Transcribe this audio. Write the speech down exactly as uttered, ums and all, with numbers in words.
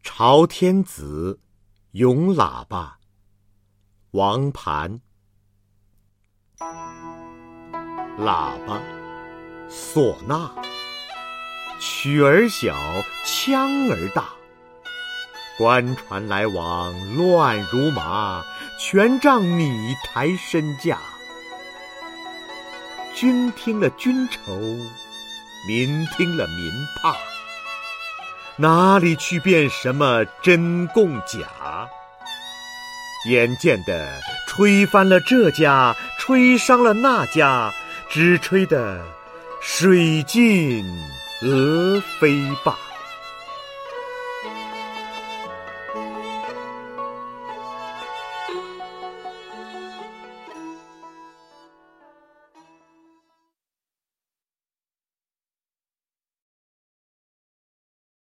朝天子，咏喇叭，王盘。喇叭，唢呐，曲儿小，腔儿大。官船来往乱如麻，权杖你抬身价。君听了君愁，民听了民怕。哪里去辨什么真共假？眼见的吹翻了这家，吹伤了那家，只吹得水尽鹅飞罢。